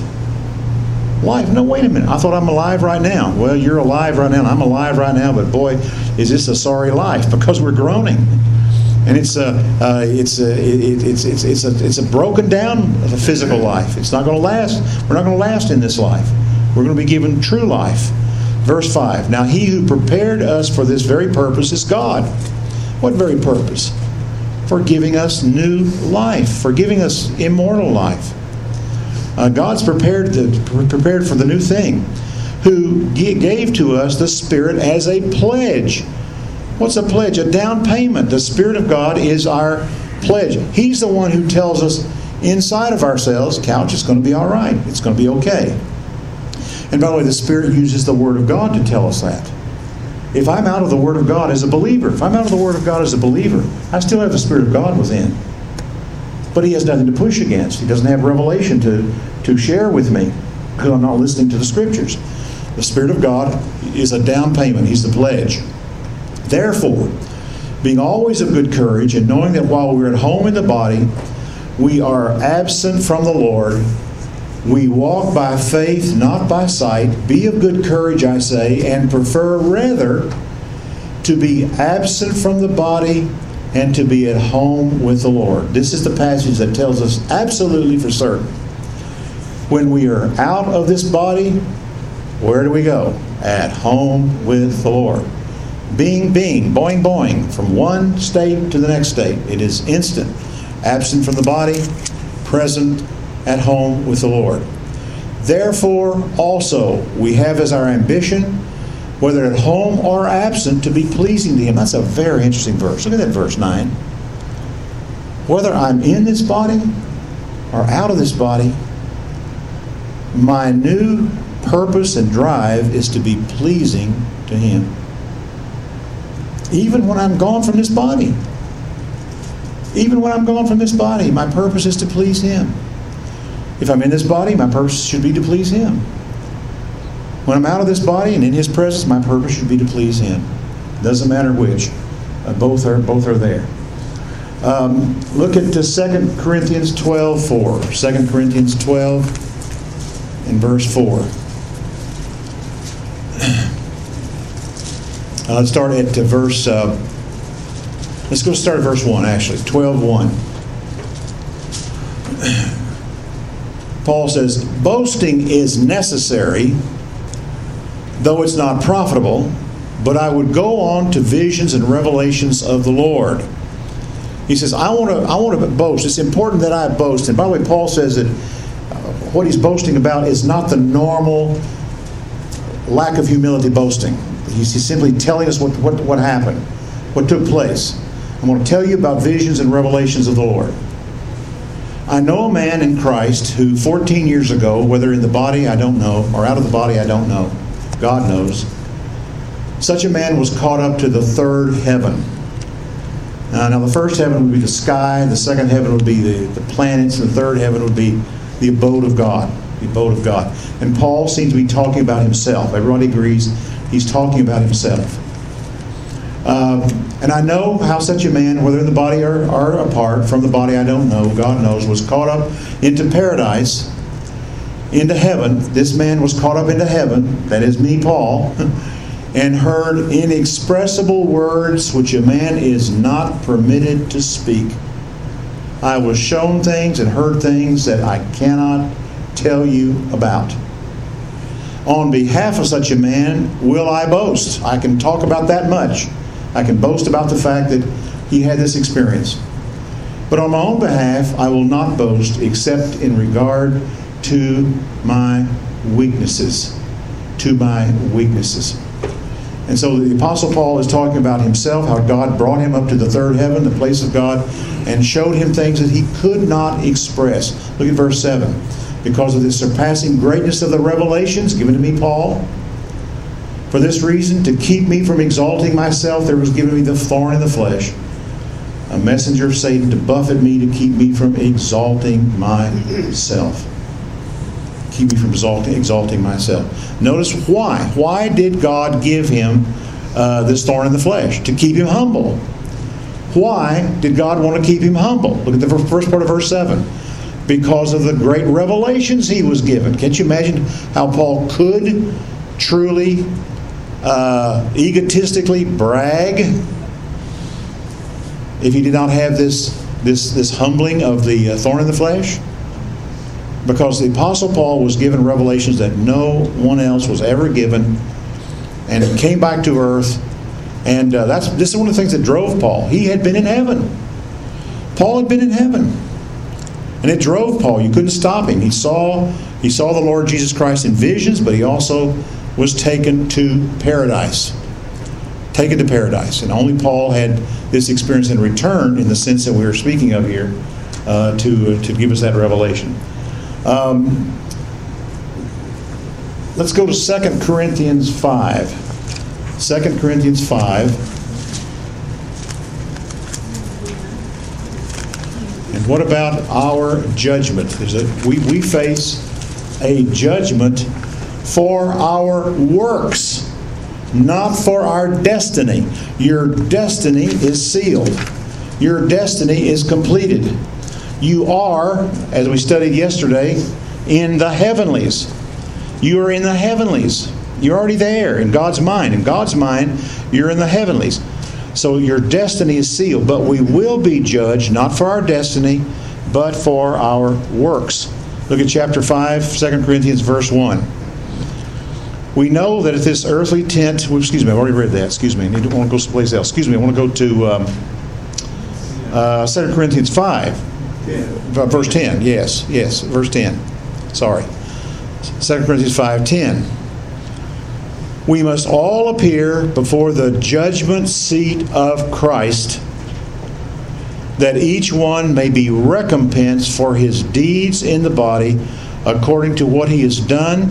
Life. No, wait a minute. I thought I'm alive right now. Well, you're alive right now. I'm alive right now. But boy, is this a sorry life, because we're groaning. And it's a, uh, it's a, it, it's it's it's a it's a broken down physical life. It's not going to last. We're not going to last in this life. We're going to be given true life. Verse five. Now he who prepared us for this very purpose is God. What very purpose? For giving us new life. For giving us immortal life. Uh, God's prepared the, prepared for the new thing. Who gave to us the Spirit as a pledge. What's a pledge? A down payment. The Spirit of God is our pledge. He's the one who tells us inside of ourselves, couch, it's going to be all right. It's going to be okay. And by the way, the Spirit uses the Word of God to tell us that. If I'm out of the Word of God as a believer, if I'm out of the Word of God as a believer, I still have the Spirit of God within. But He has nothing to push against. He doesn't have revelation to, to share with me, because I'm not listening to the Scriptures. The Spirit of God is a down payment. He's the pledge. Therefore, being always of good courage, and knowing that while we're at home in the body, we are absent from the Lord, we walk by faith, not by sight. Be of good courage, I say, and prefer rather to be absent from the body and to be at home with the Lord. This is the passage that tells us absolutely for certain. When we are out of this body, where do we go? At home with the Lord. Being, being, boing, boing, from one state to the next state. It is instant. Absent from the body, present at home with the Lord. Therefore, also, we have as our ambition, whether at home or absent, to be pleasing to Him. That's a very interesting verse. Look at that verse nine. Whether I'm in this body or out of this body, my new purpose and drive is to be pleasing to Him. Even when I'm gone from this body. Even when I'm gone from this body, my purpose is to please Him. If I'm in this body, my purpose should be to please Him. When I'm out of this body and in His presence, my purpose should be to please Him. Doesn't matter which. Uh, both are both are there. Um, look at Second Corinthians twelve four. Second Corinthians twelve and verse four. Uh, let's start at uh, verse... Uh, let's go start at verse one, actually. twelve one. Paul says, boasting is necessary, though it's not profitable, but I would go on to visions and revelations of the Lord. He says, I want to I want to boast. It's important that I boast. And by the way, Paul says that what he's boasting about is not the normal lack of humility boasting. He's, he's simply telling us what, what, what happened, what took place. I'm going to tell you about visions and revelations of the Lord. I know a man in Christ who fourteen years ago, whether in the body I don't know, or out of the body I don't know, God knows, such a man was caught up to the third heaven. Uh, now the first heaven would be the sky, the second heaven would be the, the planets, and the third heaven would be the abode of God. The abode of God. And Paul seems to be talking about himself. Everybody agrees he's talking about himself. Um, and I know how such a man, whether in the body or, or apart from the body I don't know, God knows, was caught up into paradise, into heaven. This man was caught up into heaven, that is me, Paul, and heard inexpressible words which a man is not permitted to speak. I was shown things and heard things that I cannot tell you about. On behalf of such a man will I boast. I can talk about that much. I can boast about the fact that he had this experience. But on my own behalf, I will not boast except in regard to my weaknesses. To my weaknesses. And so the Apostle Paul is talking about himself, how God brought him up to the third heaven, the place of God, and showed him things that he could not express. Look at verse seven. Because of the surpassing greatness of the revelations given to me, Paul, for this reason, to keep me from exalting myself, there was given me the thorn in the flesh, a messenger of Satan to buffet me, to keep me from exalting myself. Keep me from exalting, exalting myself. Notice why. Why did God give him uh, this thorn in the flesh? To keep him humble. Why did God want to keep him humble? Look at the first part of verse seven. Because of the great revelations he was given. Can't you imagine how Paul could truly, uh, egotistically brag if he did not have this, this, this humbling of the uh, thorn in the flesh? Because the Apostle Paul was given revelations that no one else was ever given, and it came back to earth. And uh, that's this is one of the things that drove Paul. He had been in heaven. Paul had been in heaven. And it drove Paul. You couldn't stop him. He saw, he saw the Lord Jesus Christ in visions, but he also was taken to paradise. Taken to paradise. And only Paul had this experience in return, in the sense that we were speaking of here, uh, to, uh, to give us that revelation. Um, let's go to Second Corinthians five. Second Corinthians five. And what about our judgment? Is it, we, we face a judgment for our works, not for our destiny. Your destiny is sealed. Your destiny is completed. You are, as we studied yesterday, in the heavenlies. You are in the heavenlies. You're already there in God's mind. In God's mind, you're in the heavenlies. So your destiny is sealed. But we will be judged, not for our destiny, but for our works. Look at chapter five, Second Corinthians, verse one. We know that if this earthly tent... Well, excuse me, I've already read that. Excuse me, I need to, I want to go someplace else. Excuse me, I want to go to um, uh, Second Corinthians five. Uh, verse ten, yes, yes, verse ten. Sorry. Second Corinthians five ten. We must all appear before the judgment seat of Christ, that each one may be recompensed for his deeds in the body, according to what he has done,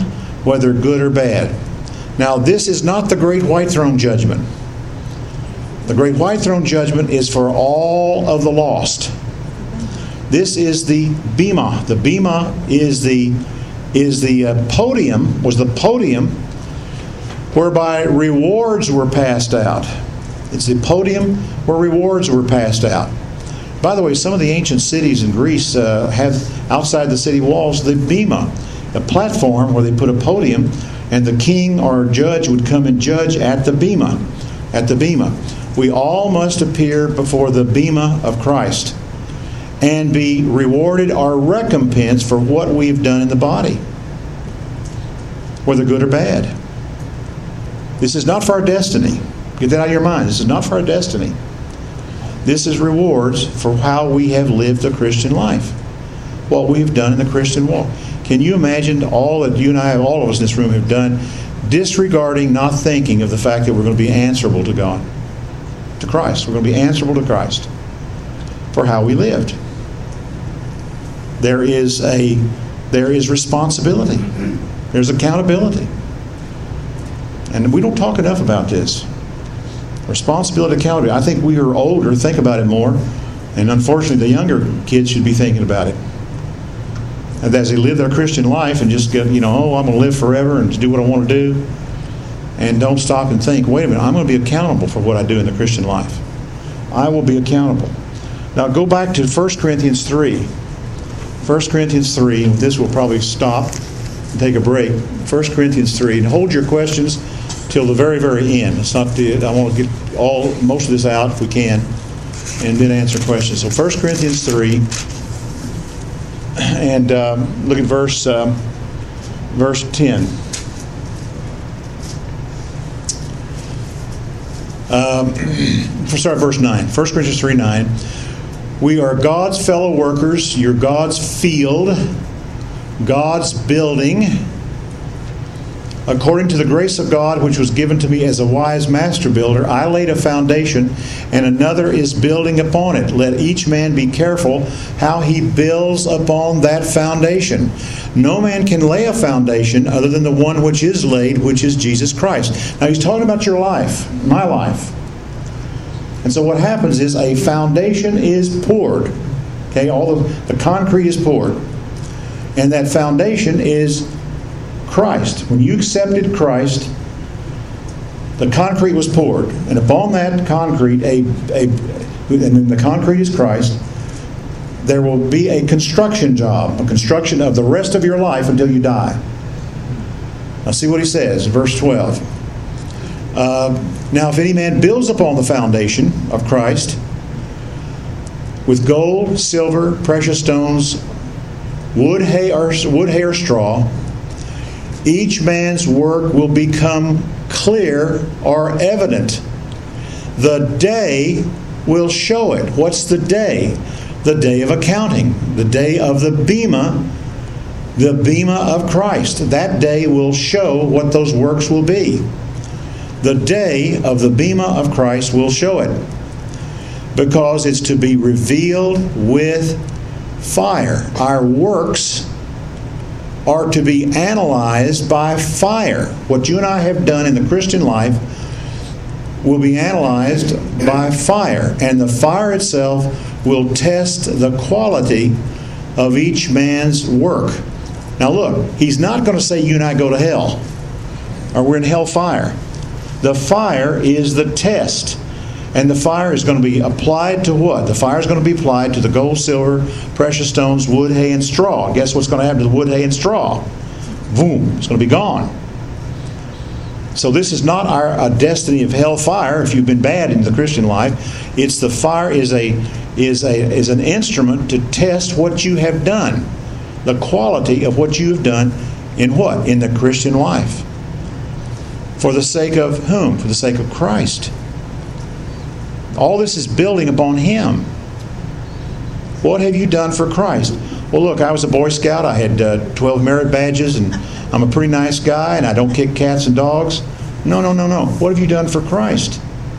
whether good or bad. Now, this is not the great white throne judgment. The great white throne judgment is for all of the lost. This is the bema. The bema is the is the uh, podium, was the podium whereby rewards were passed out. It's the podium where rewards were passed out. By the way, some of the ancient cities in Greece uh, have outside the city walls the bema, a platform where they put a podium, and the king or judge would come and judge at the bema. At the bema, we all must appear before the bema of Christ and be rewarded our recompense for what we've done in the body, whether good or bad. This is not for our destiny. Get that out of your mind. This is not for our destiny. This is rewards for how we have lived the Christian life, what we have done in the Christian walk. Can you imagine all that you and I, all of us in this room, have done, disregarding, not thinking of the fact that we're going to be answerable to God, to Christ. We're going to be answerable to Christ for how we lived. There is a there is responsibility. There's accountability. And we don't talk enough about this. Responsibility, accountability. I think we are older think about it more, and unfortunately the younger kids should be thinking about it. And as they live their Christian life and just get, you know, oh, I'm going to live forever and do what I want to do, and don't stop and think, wait a minute, I'm going to be accountable for what I do in the Christian life. I will be accountable. Now go back to First Corinthians three. First Corinthians three, and this will probably stop and take a break. First Corinthians three, and hold your questions till the very, very end. It's not the, I want to get all most of this out if we can, and then answer questions. So First Corinthians three, and um, look at verse um, verse ten. Um, start verse nine. First Corinthians three nine. We are God's fellow workers. You're God's field, God's building. According to the grace of God which was given to me as a wise master builder, I laid a foundation, and another is building upon it. Let each man be careful how he builds upon that foundation. No man can lay a foundation other than the one which is laid, which is Jesus Christ. Now he's talking about your life, my life. And so what happens is a foundation is poured. Okay, all the, the concrete is poured. And that foundation is Christ. When you accepted Christ, the concrete was poured, and upon that concrete, a, a and the concrete is Christ, there will be a construction job, a construction of the rest of your life until you die. Now see what he says in verse twelve. Uh, now if any man builds upon the foundation of Christ with gold, silver, precious stones, wood, hay, or, wood, hay, or straw, each man's work will become clear or evident. The day will show it. What's the day? The day of accounting. The day of the bema. The bema of Christ. That day will show what those works will be. The day of the bema of Christ will show it. Because it's to be revealed with fire. Our works are to be analyzed by fire. What you and I have done in the Christian life will be analyzed by fire. And the fire itself will test the quality of each man's work. Now look, he's not going to say you and I go to hell, or we're in hellfire. The fire is the test. And the fire is going to be applied to what? The fire is going to be applied to the gold, silver, precious stones, wood, hay, and straw. Guess what's going to happen to the wood, hay, and straw? Boom. It's going to be gone. So this is not our a destiny of hellfire if you've been bad in the Christian life. It's the fire is a is a is an instrument to test what you have done. The quality of what you have done in what? In the Christian life. For the sake of whom? For the sake of Christ. All this is building upon Him. What have you done for Christ? Well, look, I was a Boy Scout. I had uh, twelve merit badges, and I'm a pretty nice guy, and I don't kick cats and dogs. No, no, no, no. What have you done for Christ?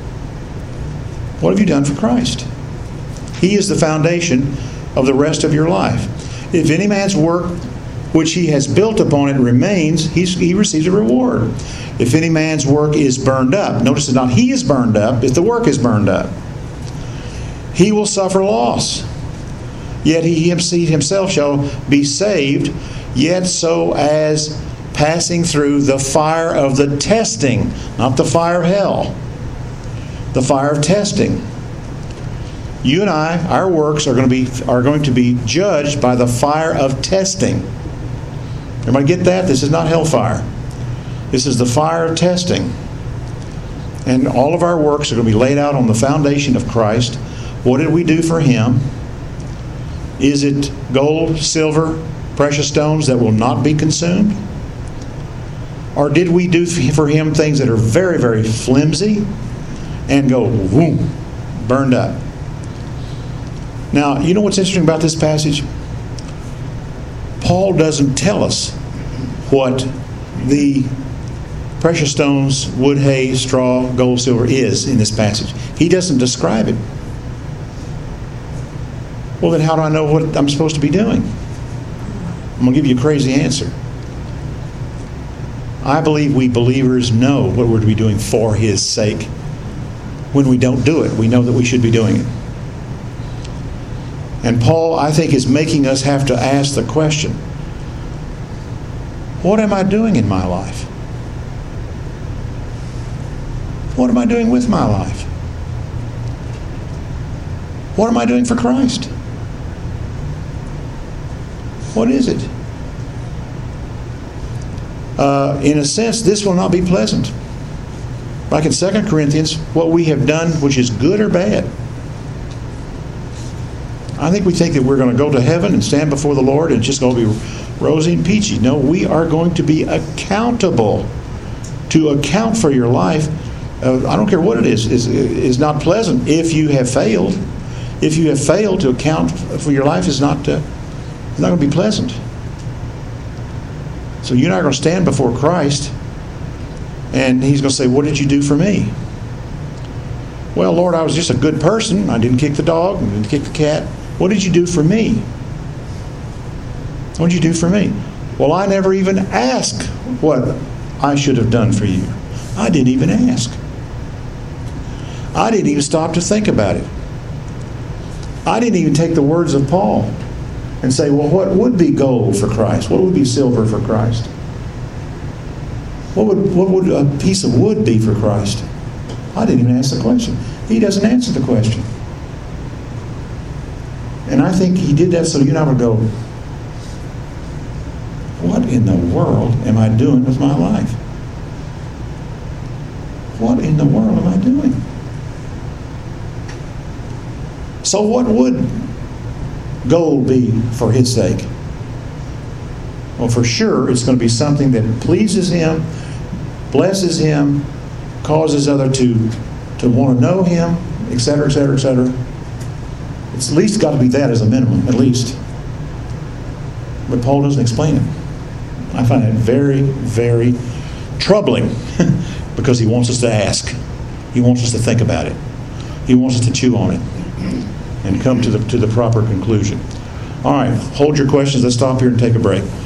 What have you done for Christ? He is the foundation of the rest of your life. If any man's work which he has built upon it remains, he's, he receives a reward. If any man's work is burned up, notice it's not he is burned up, it's the work is burned up. He will suffer loss. Yet he himself shall be saved, yet so as passing through the fire of the testing, not the fire of hell, the fire of testing. You and I, our works are going to be are going to be judged by the fire of testing. Everybody get that? This is not hellfire. This is the fire of testing. And all of our works are going to be laid out on the foundation of Christ. What did we do for Him? Is it gold, silver, precious stones that will not be consumed? Or did we do for Him things that are very, very flimsy and go, boom, burned up? Now, you know what's interesting about this passage? Paul doesn't tell us what the precious stones, wood, hay, straw, gold, silver is in this passage. He doesn't describe it. Well, then how do I know what I'm supposed to be doing? I'm going to give you a crazy answer. I believe we believers know what we're to be doing for His sake. When we don't do it, we know that we should be doing it. And Paul, I think, is making us have to ask the question, what am I doing in my life? What am I doing with my life? What am I doing for Christ? What is it? Uh, in a sense, this will not be pleasant. Like in Second Corinthians, what we have done, which is good or bad. I think we think that we're going to go to heaven and stand before the Lord and it's just going to be rosy and peachy. No, we are going to be accountable. To account for your life, uh, I don't care what it is, is, is not pleasant if you have failed. If you have failed to account for your life, is not, uh, it's not going to be pleasant. So you're not going to stand before Christ and He's going to say, what did you do for me? Well, Lord, I was just a good person. I didn't kick the dog. I didn't kick the cat. What did you do for me? What did you do for me? Well, I never even asked what I should have done for you. I didn't even ask. I didn't even stop to think about it. I didn't even take the words of Paul and say, well, what would be gold for Christ? What would be silver for Christ? What would, what would a piece of wood be for Christ? I didn't even ask the question. He doesn't answer the question. And I think He did that so you and I would go, what in the world am I doing with my life? What in the world am I doing? So what would gold be for His sake? Well, for sure, it's going to be something that pleases Him, blesses Him, causes other to to want to know Him, et cetera, et cetera, et cetera. It's at least got to be that as a minimum, at least. But Paul doesn't explain it. I find it very, very troubling because he wants us to ask. He wants us to think about it. He wants us to chew on it and come to the to the proper conclusion. All right, hold your questions. Let's stop here and take a break.